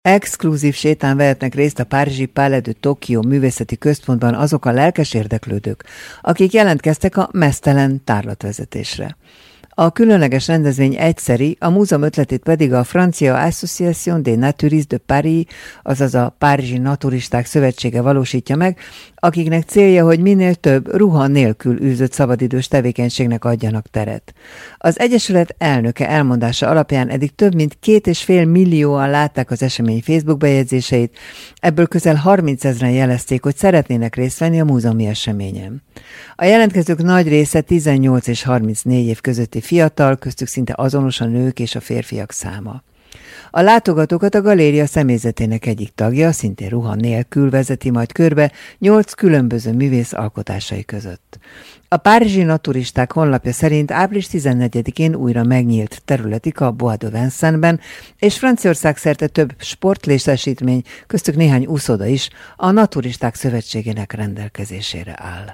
Exkluzív sétán vehetnek részt a párizsi Palais de Tokyo művészeti központban azok a lelkes érdeklődők, akik jelentkeztek a meztelen tárlatvezetésre. A különleges rendezvény egyszeri, a múzeum ötletét pedig a francia Association des Naturistes de Paris, azaz a Párizsi Naturisták Szövetsége valósítja meg, akiknek célja, hogy minél több ruha nélkül űzött szabadidős tevékenységnek adjanak teret. Az Egyesület elnöke elmondása alapján eddig több mint 2,5 millióan látták az esemény Facebook bejegyzéseit, ebből közel 30 000-en jelezték, hogy szeretnének részt venni a múzeumi eseményen. A jelentkezők nagy része 18 és 34 év közötti fiatal, köztük szinte azonos a nők és a férfiak száma. A látogatókat a galéria személyzetének egyik tagja, szintén ruha nélkül vezeti majd körbe 8 különböző művész alkotásai között. A párizsi naturisták honlapja szerint április 14-én újra megnyílt területik a Bois de Vincennes-ben, és Franciaország szerte több sportlétesítmény, köztük néhány úszoda is a Naturisták Szövetségének rendelkezésére áll.